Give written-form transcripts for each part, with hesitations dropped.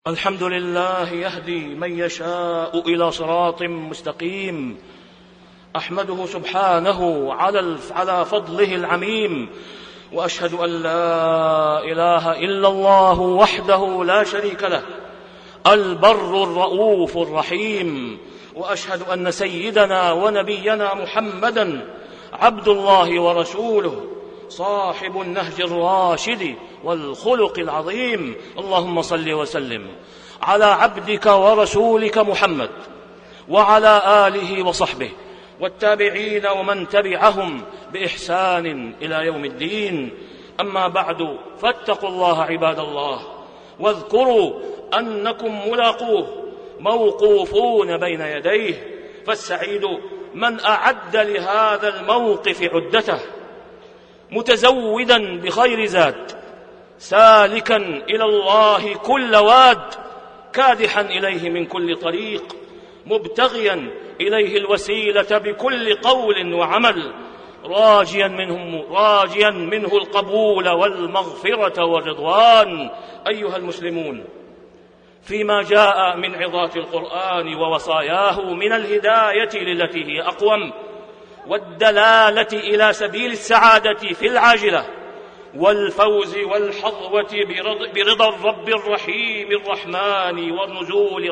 الحمد لله يهدي من يشاء إلى صراط مستقيم. أحمده سبحانه على فضله العميم، وأشهد أن لا إله إلا الله وحده لا شريك له البر الرؤوف الرحيم، وأشهد أن سيدنا ونبينا محمدا عبد الله ورسوله صاحب النهج الراشد والخلق العظيم. اللهم صل وسلم على عبدك ورسولك محمد وعلى آله وصحبه والتابعين ومن تبعهم بإحسان إلى يوم الدين. أما بعد، فاتقوا الله عباد الله، واذكروا أنكم ملاقوه موقوفون بين يديه، فالسعيد من أعد لهذا الموقف عدته، متزودا بخير زاد، سالكا إلى الله كل واد، كادحا إليه من كل طريق، مبتغيا إليه الوسيلة بكل قول وعمل، راجيا منه القبول والمغفرة والرضوان. أيها المسلمون، فيما جاء من عظات القرآن ووصاياه من الهداية للتي هي أقوم، والدلالة إلى سبيل السعادة في العاجلة، والفوز والحظوة برضا الرب الرحيم الرحمن، ونزول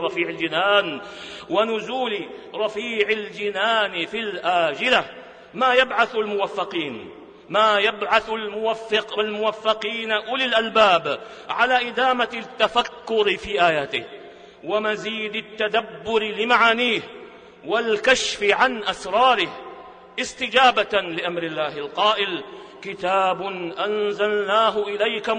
رفيع الجنان في الآجلة، ما يبعث الموفقين أولي الألباب على إدامة التفكر في آياته، ومزيد التدبر لمعانيه، والكشف عن أسراره، استجابة لأمر الله القائل: كتاب أنزلناه إليك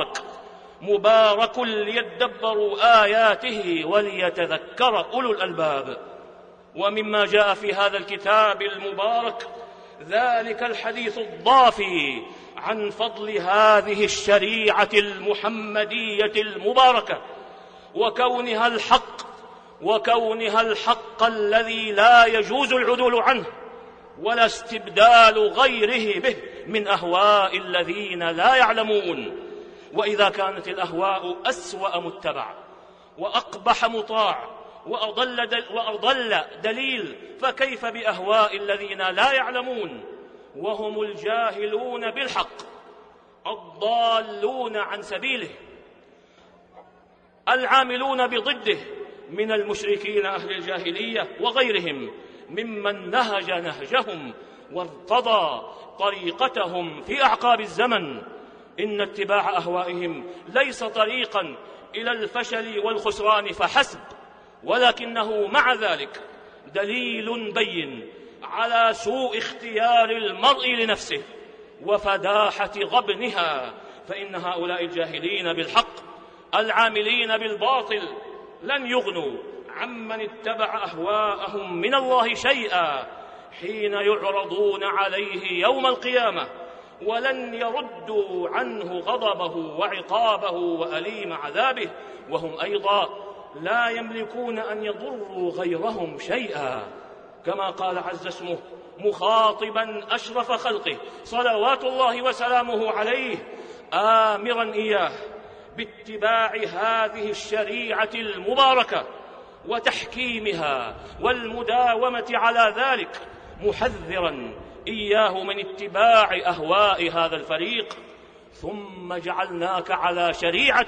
مبارك ليدبروا آياته وليتذكر أولو الألباب. ومما جاء في هذا الكتاب المبارك ذلك الحديث الضافي عن فضل هذه الشريعة المحمدية المباركة، وكونها الحق الذي لا يجوز العدول عنه ولا استبدال غيره به من أهواء الذين لا يعلمون. وإذا كانت الأهواء أسوأ متبع وأقبح مطاع وأضل دليل، فكيف بأهواء الذين لا يعلمون وهم الجاهلون بالحق الضالون عن سبيله العاملون بضده من المشركين أهل الجاهلية وغيرهم ممن نهج نهجهم وارتضى طريقتهم في أعقاب الزمن. إن اتباع أهوائهم ليس طريقا إلى الفشل والخسران فحسب، ولكنه مع ذلك دليل بين على سوء اختيار المرء لنفسه وفداحة غبنها، فإن هؤلاء الجاهلين بالحق العاملين بالباطل لن يغنوا عمن اتبع أهواءهم من الله شيئا حين يعرضون عليه يوم القيامة، ولن يردوا عنه غضبه وعقابه وأليم عذابه، وهم أيضا لا يملكون أن يضروا غيرهم شيئا، كما قال عز اسمه مخاطبا أشرف خلقه صلوات الله وسلامه عليه، آمرا إياه باتباع هذه الشريعة المباركة وتحكيمها والمداومة على ذلك، محذرا إياه من اتباع أهواء هذا الفريق. ثم جعلناك على شريعة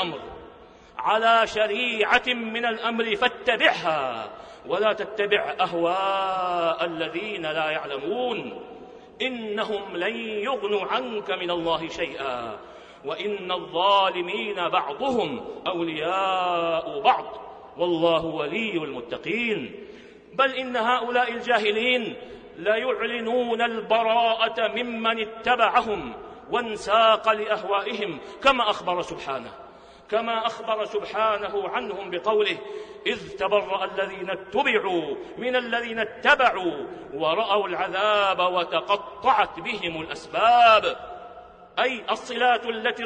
من الأمر فاتبعها ولا تتبع أهواء الذين لا يعلمون، إنهم لن يغنوا عنك من الله شيئا، وإن الظالمين بعضهم أولياء بعض، والله ولي المتقين. بل إن هؤلاء الجاهلين لا يعلنون البراءة ممن اتبعهم وانساق لأهوائهم، كما أخبر سبحانه عنهم بقوله: إذ تبرأ الذين اتبعوا من الذين اتبعوا ورأوا العذاب وتقطعت بهم الأسباب، أي الصلات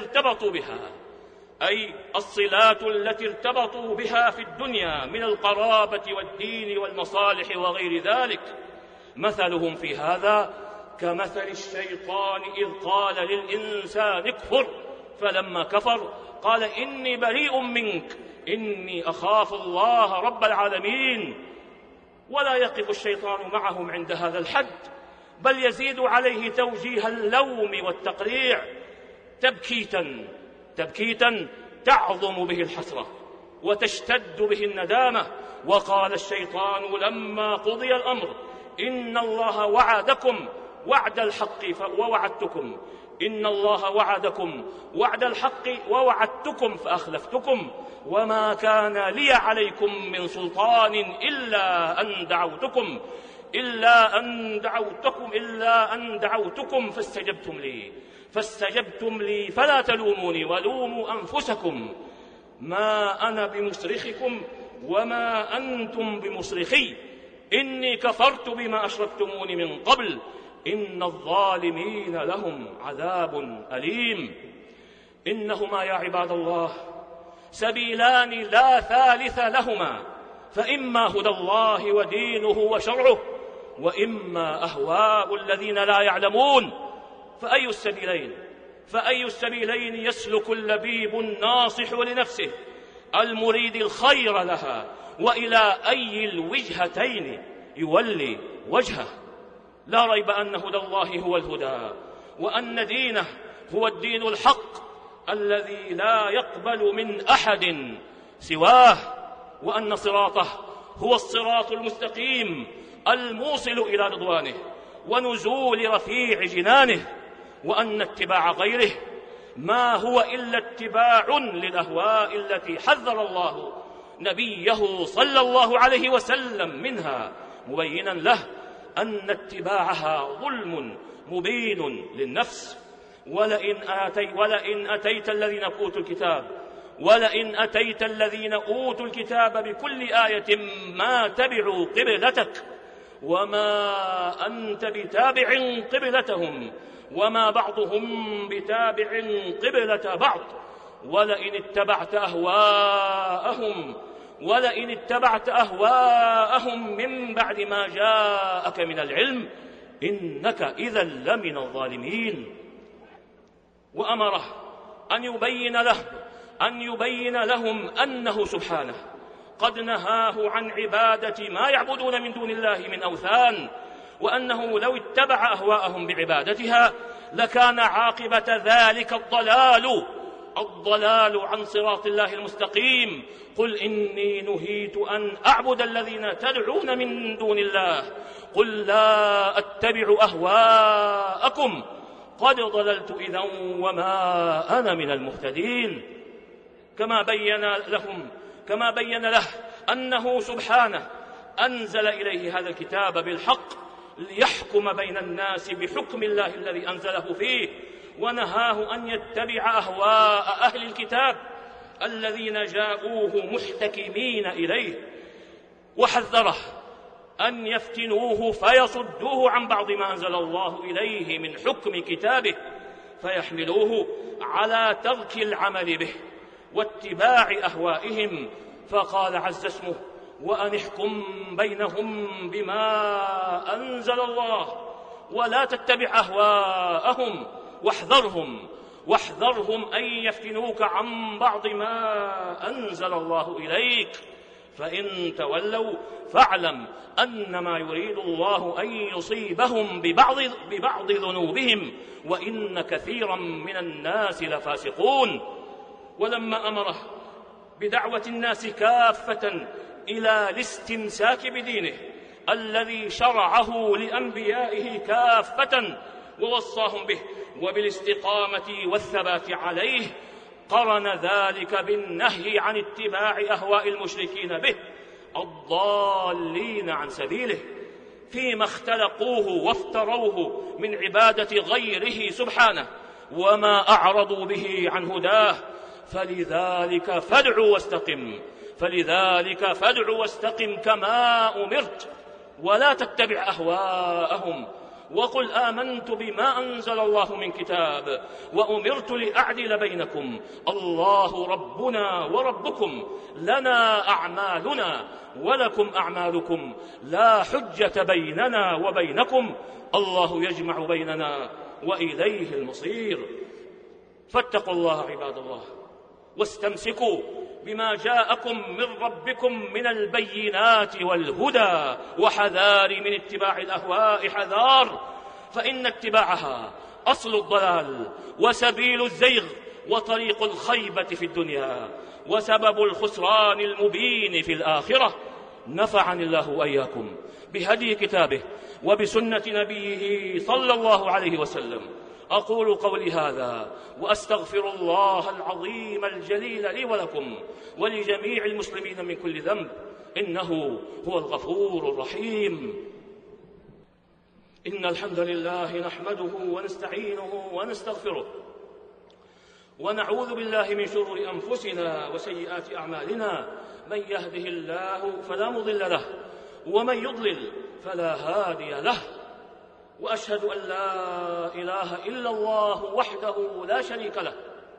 التي ارتبطوا بها في الدنيا من القرابة والدين والمصالح وغير ذلك. مثلهم في هذا كمثل الشيطان إذ قال للإنسان اكفر، فلما كفر قال إني بريء منك إني أخاف الله رب العالمين. ولا يقف الشيطان معهم عند هذا الحد، بل يزيد عليه توجيه اللوم والتقريع تبكيتا تعظم به الحسرة وتشتد به الندامة. وقال الشيطان لما قضي الأمر إن الله وعدكم وعد الحق ووعدتكم، إن الله وعدكم وعد الحق ووعدتكم فأخلفتكم، وما كان لي عليكم من سلطان إلا أن دعوتكم فاستجبتم لي فلا تلوموني ولوموا أنفسكم، ما أنا بمصرخكم وما أنتم بمصرخي، إني كفرت بما أشركتمون من قبل، إن الظالمين لهم عذاب أليم. إنهما يا عباد الله سبيلان لا ثالث لهما، فإما هدى الله ودينه وشرعه، وإما أهواء الذين لا يعلمون. فأي السبيلين يسلك اللبيب الناصح لنفسه المريد الخير لها، وإلى أي الوجهتين يولي وجهه؟ لا ريب أن هدى الله هو الهدى، وأن دينه هو الدين الحق الذي لا يقبل من أحد سواه، وأن صراطه هو الصراط المستقيم الموصل إلى رضوانه ونزول رفيع جنانه، وأن اتباع غيره ما هو إلا اتباع للأهواء التي حذر الله نبيه صلى الله عليه وسلم منها، مبينا له أن اتباعها ظلم مبين للنفس. ولئن أتيت الذين أوتوا الكتاب بكل آية ما تبعوا قبلتك وما أنت بتابع قبلتهم وما بعضهم بتابع قبلة بعض، ولئن اتبعت أهواءهم من بعد ما جاءك من العلم إنك إذا لمن الظالمين. وأمره أن يبين لهم أنه سبحانه قد نهاه عن عبادة ما يعبدون من دون الله من أوثان، وأنه لو اتبع أهواءهم بعبادتها لكان عاقبة ذلك الضلال عن صراط الله المستقيم. قل إني نهيت أن أعبد الذين تدعون من دون الله، قل لا أتبع أهواءكم قد ضللت إذا وما أنا من المهتدين. كما بين له أنه سبحانه أنزل إليه هذا الكتاب بالحق ليحكم بين الناس بحكم الله الذي أنزله فيه، ونهاه أن يتبع أهواء أهل الكتاب الذين جاءوه محتكمين إليه، وحذره أن يفتنوه فيصدوه عن بعض ما أنزل الله إليه من حكم كتابه فيحملوه على ترك العمل به واتباع أهوائهم. فقال عز اسمه: وأن احكم بينهم بما أنزل الله ولا تتبع أهواءهم واحذرهم أن يفتنوك عن بعض ما أنزل الله إليك، فإن تولوا فاعلم أنما يريد الله أن يصيبهم ببعض ذنوبهم وإن كثيرا من الناس لفاسقون. ولما أمره بدعوة الناس كافة إلى الاستمساك بدينه الذي شرعه لأنبيائه كافة ووصاهم به وبالاستقامة والثبات عليه، قرن ذلك بالنهي عن اتباع أهواء المشركين به الضالين عن سبيله فيما اختلقوه وافتروه من عبادة غيره سبحانه وما أعرضوا به عن هداه. فلذلك فادع واستقم كما أمرت ولا تتبع أهواءهم، وقل آمنت بما أنزل الله من كتاب وأمرت لأعدل بينكم الله ربنا وربكم لنا أعمالنا ولكم أعمالكم لا حجة بيننا وبينكم الله يجمع بيننا وإليه المصير. فاتقوا الله عباد الله واستمسكوا بما جاءكم من ربكم من البينات والهدى وحذار من اتباع الأهواء حذار، فإن اتباعها أصل الضلال وسبيل الزيغ وطريق الخيبة في الدنيا وسبب الخسران المبين في الآخرة. نفعني الله وإياكم بهدي كتابه وبسنة نبيه صلى الله عليه وسلم. أقول قولي هذا وأستغفر الله العظيم الجليل لي ولكم ولجميع المسلمين من كل ذنب، إنه هو الغفور الرحيم. إن الحمد لله نحمده ونستعينه ونستغفره ونعوذ بالله من شرور أنفسنا وسيئات أعمالنا، من يهده الله فلا مضل له ومن يضلل فلا هادي له، وأشهد أن لا إله إلا الله وحده لا شريك له،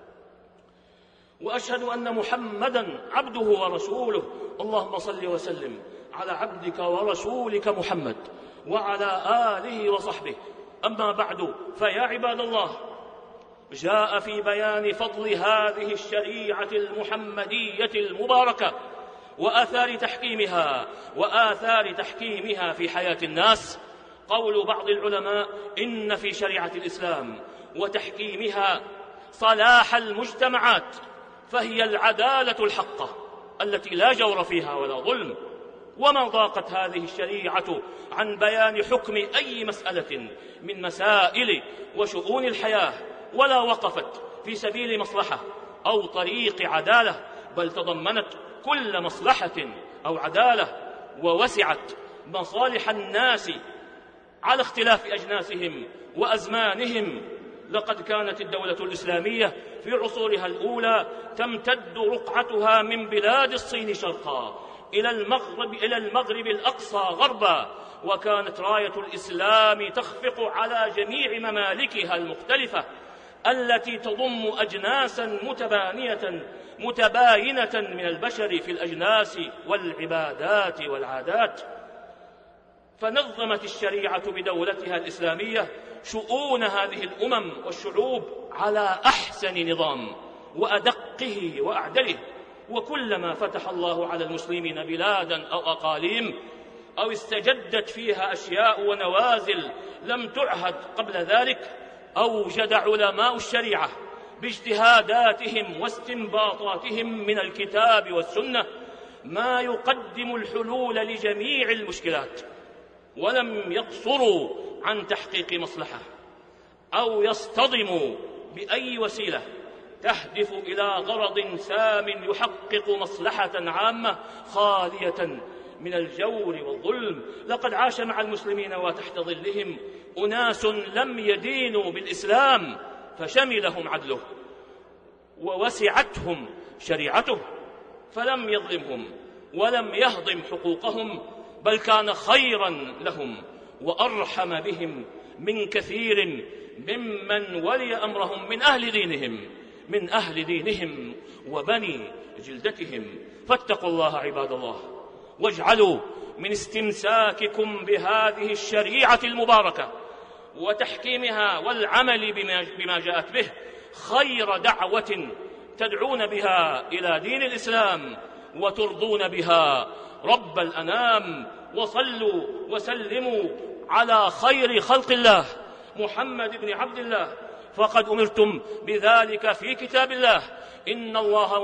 وأشهد أن محمدًا عبده ورسوله. اللهم صل وسلم على عبدك ورسولك محمد وعلى آله وصحبه. أما بعد، فيا عباد الله، جاء في بيان فضل هذه الشريعة المحمدية المباركة وآثار تحكيمها في حياة الناس قول بعض العلماء: إن في شريعة الإسلام وتحكيمها صلاح المجتمعات، فهي العدالة الحقة التي لا جور فيها ولا ظلم. وما ضاقت هذه الشريعة عن بيان حكم أي مسألة من مسائل وشؤون الحياة، ولا وقفت في سبيل مصلحة أو طريق عدالة، بل تضمنت كل مصلحة أو عدالة، ووسعت مصالح الناس على اختلاف أجناسهم وأزمانهم. لقد كانت الدولة الإسلامية في عصورها الأولى تمتد رقعتها من بلاد الصين شرقا إلى المغرب الأقصى غربا، وكانت راية الإسلام تخفق على جميع ممالكها المختلفة التي تضم أجناسا متباينة من البشر في الأجناس والعبادات والعادات. فنظمت الشريعة بدولتها الإسلامية شؤون هذه الأمم والشعوب على أحسن نظام وأدقه وأعدله. وكلما فتح الله على المسلمين بلادا أو أقاليم أو استجدت فيها أشياء ونوازل لم تعهد قبل ذلك، أوجد علماء الشريعة باجتهاداتهم واستنباطاتهم من الكتاب والسنة ما يقدم الحلول لجميع المشكلات، ولم يقصروا عن تحقيق مصلحة أو يصطدموا بأي وسيلة تهدف إلى غرض سام يحقق مصلحة عامة خالية من الجور والظلم. لقد عاش مع المسلمين وتحت ظلهم أناس لم يدينوا بالإسلام فشملهم عدله، ووسعتهم شريعته فلم يظلمهم ولم يهضم حقوقهم، بل كان خيرا لهم وأرحم بهم من كثير ممن ولي أمرهم من أهل دينهم وبني جلدتهم. فاتقوا الله عباد الله، واجعلوا من استمساككم بهذه الشريعة المباركة وتحكيمها والعمل بما جاءت به خير دعوة تدعون بها إلى دين الإسلام وترضون بها رب الأنام. وصلوا وسلموا على خير خلق الله محمد بن عبد الله، فقد أمرتم بذلك في كتاب الله: إن الله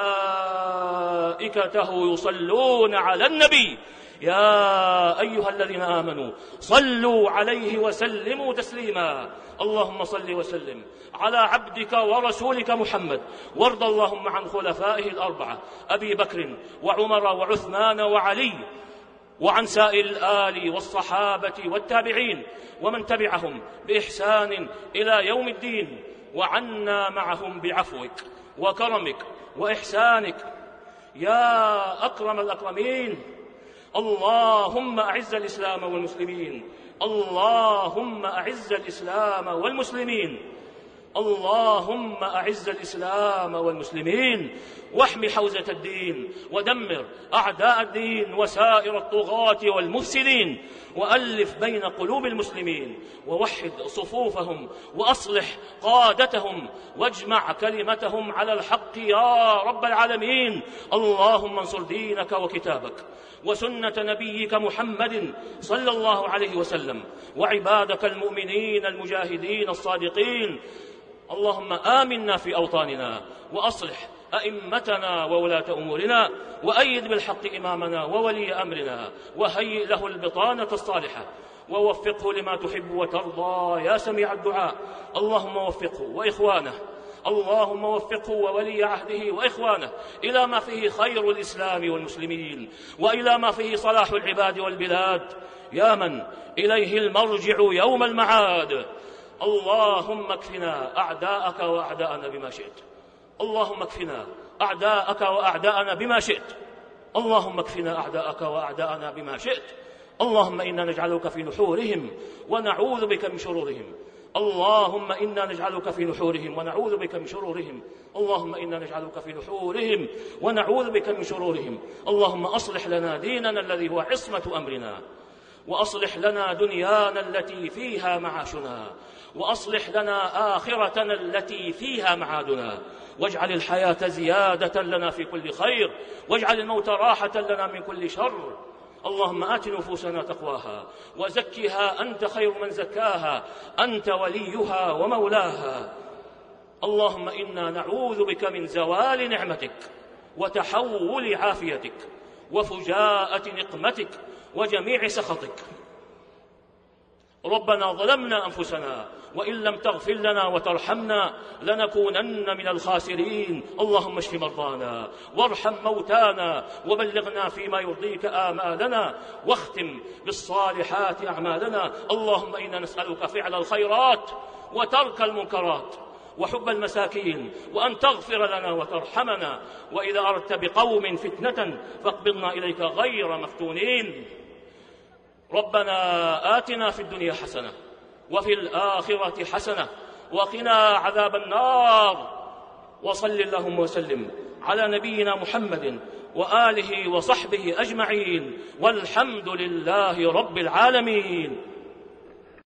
وملائكته يصلون على النبي يا أيها الذين آمنوا صلوا عليه وسلموا تسليما. اللهم صل وسلم على عبدك ورسولك محمد، وارض اللهم عن خلفائه الأربعة أبي بكر وعمر وعثمان وعلي، وعن سائر الآل والصحابة والتابعين ومن تبعهم بإحسان إلى يوم الدين، وعنا معهم بعفوك وكرمك وإحسانك يا أكرم الأكرمين. اللهم أعز الإسلام والمسلمين، اللهم أعز الإسلام والمسلمين، اللهم أعز الإسلام والمسلمين، واحم حوزة الدين، ودمر أعداء الدين وسائر الطغاة والمفسدين، وألف بين قلوب المسلمين، ووحد صفوفهم، وأصلح قادتهم، واجمع كلمتهم على الحق يا رب العالمين. اللهم انصر دينك وكتابك وسنة نبيك محمد صلى الله عليه وسلم، وعبادك المؤمنين المجاهدين الصادقين. اللهم آمنا في أوطاننا، وأصلح أئمتنا وولاة أمورنا، وأيد بالحق إمامنا وولي أمرنا، وهيئ له البطانة الصالحة، ووفقه لما تحب وترضى يا سميع الدعاء. اللهم وفقه وإخوانه، اللهم وفقه وولي عهده وإخوانه إلى ما فيه خير الإسلام والمسلمين، وإلى ما فيه صلاح العباد والبلاد، يا من إليه المرجع يوم المعاد. اللهم اكفنا أعداءك وأعداءنا بما شئت، اللهم اكفنا أعداءك وأعداءنا بما شئت، اللهم اكفنا أعداءك وأعداءنا بما شئت. اللهم إنا نجعلك في نحورهم ونعوذ بك من شرورهم، اللهم إنا نجعلك في نحورهم ونعوذ بك من شرورهم، اللهم إنا نجعلك في نحورهم ونعوذ بك من شرورهم. اللهم أصلح لنا ديننا الذي هو عصمة أمرنا، وأصلح لنا دنيانا التي فيها معاشنا، وأصلح لنا آخرتنا التي فيها معادنا، واجعل الحياة زيادة لنا في كل خير، واجعل الموت راحة لنا من كل شر. اللهم آت نفوسنا تقواها وزكها أنت خير من زكاها، أنت وليها ومولاها. اللهم إنا نعوذ بك من زوال نعمتك، وتحول عافيتك، وفجاءة نقمتك، وجميع سخطك. ربنا ظلمنا أنفسنا، وإن لم تغفر لنا وترحمنا لنكونن من الخاسرين. اللهم اشف مرضانا، وارحم موتانا، وبلغنا فيما يرضيك آمالنا، واختم بالصالحات أعمالنا. اللهم إنا نسألك فعل الخيرات وترك المنكرات وحب المساكين، وأن تغفر لنا وترحمنا، وإذا أردت بقوم فتنة فاقبضنا إليك غير مفتونين. ربنا آتنا في الدنيا حسنة وفي الآخرة حسنة وقنا عذاب النار. وصل اللهم وسلم على نبينا محمد وآله وصحبه أجمعين، والحمد لله رب العالمين.